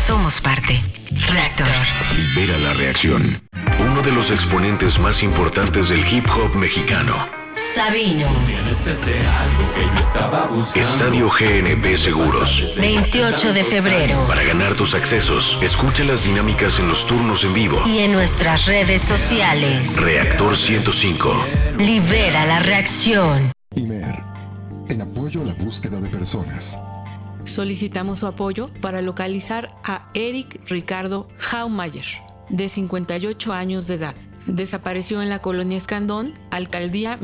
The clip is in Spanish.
Somos parte. Reactor. Libera la reacción. Uno de los exponentes más importantes del hip hop mexicano. Sabino. Estadio GNP Seguros. 28 de febrero. Para ganar tus accesos, escucha las dinámicas en los turnos en vivo. Y en nuestras redes sociales. Reactor 105. Libera la reacción. Imer, en apoyo a la búsqueda de personas. Solicitamos su apoyo para localizar a Eric Ricardo Haumayer, de 58 años de edad. Desapareció en la colonia Escandón, alcaldía